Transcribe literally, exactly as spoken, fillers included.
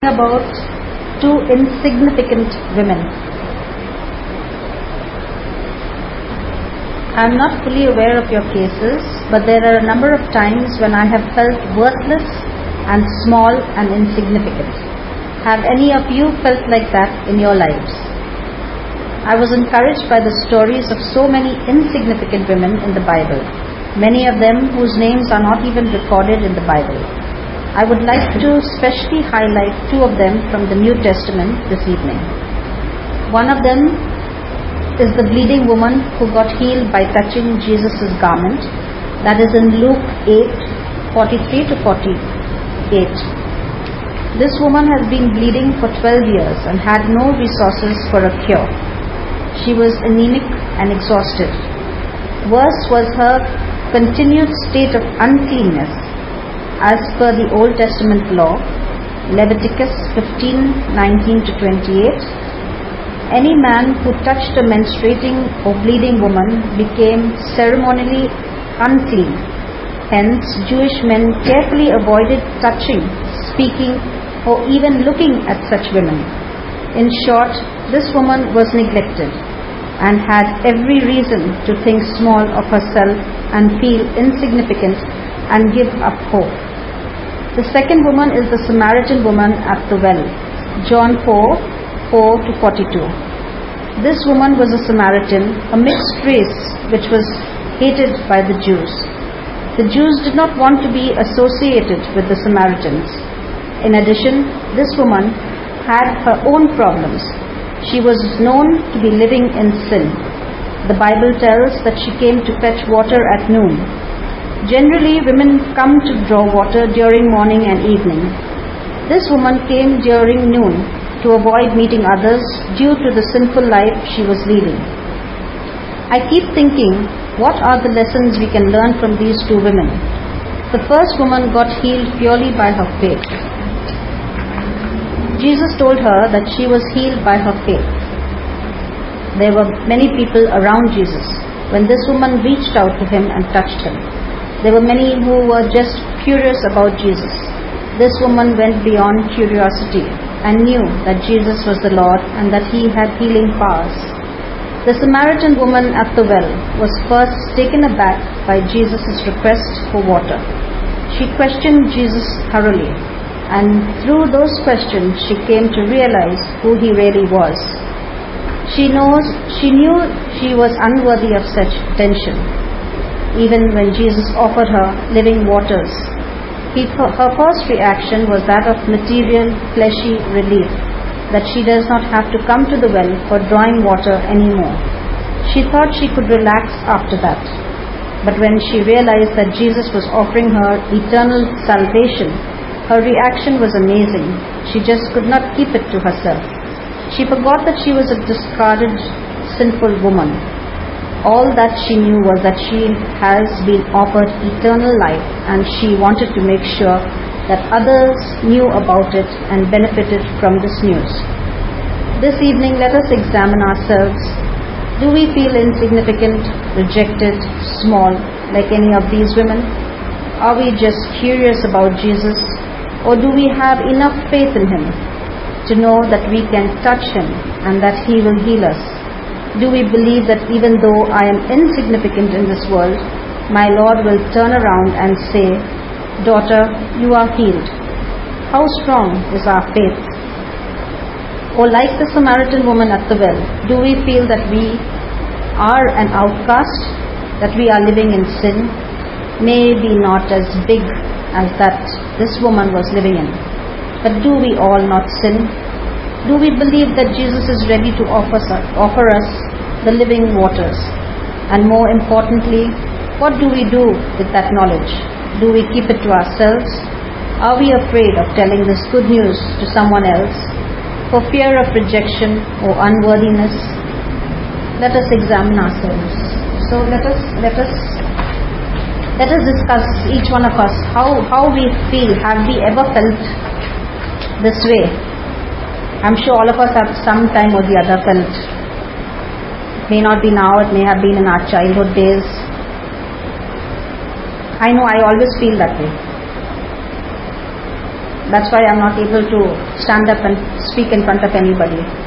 about two insignificant women. I am not fully aware of your cases, but there are a number of times when I have felt worthless and small and insignificant. Have any of you felt like that in your lives? I was encouraged by the stories of so many insignificant women in the Bible, many of them whose names are not even recorded in the Bible. I would like to specially highlight two of them from the New Testament this evening. One of them is the bleeding woman who got healed by touching Jesus' garment. That is in Luke eight, forty-three to forty-eight. This woman has been bleeding for twelve years and had no resources for a cure. She was anemic and exhausted. Worse was her continued state of uncleanness. As per the Old Testament law, Leviticus fifteen, nineteen to twenty-eight, any man who touched a menstruating or bleeding woman became ceremonially unclean. Hence, Jewish men carefully avoided touching, speaking, or even looking at such women. In short, this woman was neglected and had every reason to think small of herself and feel insignificant and give up hope. The second woman is the Samaritan woman at the well, John four, four to forty-two. This woman was a Samaritan, a mixed race which was hated by the Jews. The Jews did not want to be associated with the Samaritans. In addition, this woman had her own problems. She was known to be living in sin. The Bible tells that she came to fetch water at noon. Generally, women come to draw water during morning and evening. This woman came during noon to avoid meeting others due to the sinful life she was leading. I keep thinking, what are the lessons we can learn from these two women? The first woman got healed purely by her faith. Jesus told her that she was healed by her faith. There were many people around Jesus when this woman reached out to him and touched him. There were many who were just curious about Jesus. This woman went beyond curiosity and knew that Jesus was the Lord and that he had healing powers. The Samaritan woman at the well was first taken aback by Jesus' request for water. She questioned Jesus thoroughly, and through those questions she came to realize who he really was. She knows, she knew she was unworthy of such attention. Even when Jesus offered her living waters, he, her first reaction was that of material, fleshy relief, that she does not have to come to the well for drawing water anymore. She thought she could relax after that. But when she realized that Jesus was offering her eternal salvation, her reaction was amazing. She just could not keep it to herself. She forgot that she was a discarded, sinful woman. All that she knew was that she has been offered eternal life, and she wanted to make sure that others knew about it and benefited from this news. This evening, let us examine ourselves. Do we feel insignificant, rejected, small, like any of these women? Are we just curious about Jesus? Or do we have enough faith in him to know that we can touch him and that he will heal us? Do we believe that even though I am insignificant in this world, my Lord will turn around and say, "Daughter, you are healed"? How strong is our faith? Or like the Samaritan woman at the well, do we feel that we are an outcast, that we are living in sin? Maybe not as big as that this woman was living in. But do we all not sin? Do we believe that Jesus is ready to offer, offer us the living waters? And more importantly, what do we do with that knowledge? Do we keep it to ourselves? Are we afraid of telling this good news to someone else for fear of rejection or unworthiness? Let us examine ourselves. So let us let us let us discuss, each one of us, how, how we feel. Have we ever felt this way? I'm sure all of us have some time or the other felt. It may not be now, it may have been in our childhood days. I know I always feel that way. That's why I'm not able to stand up and speak in front of anybody.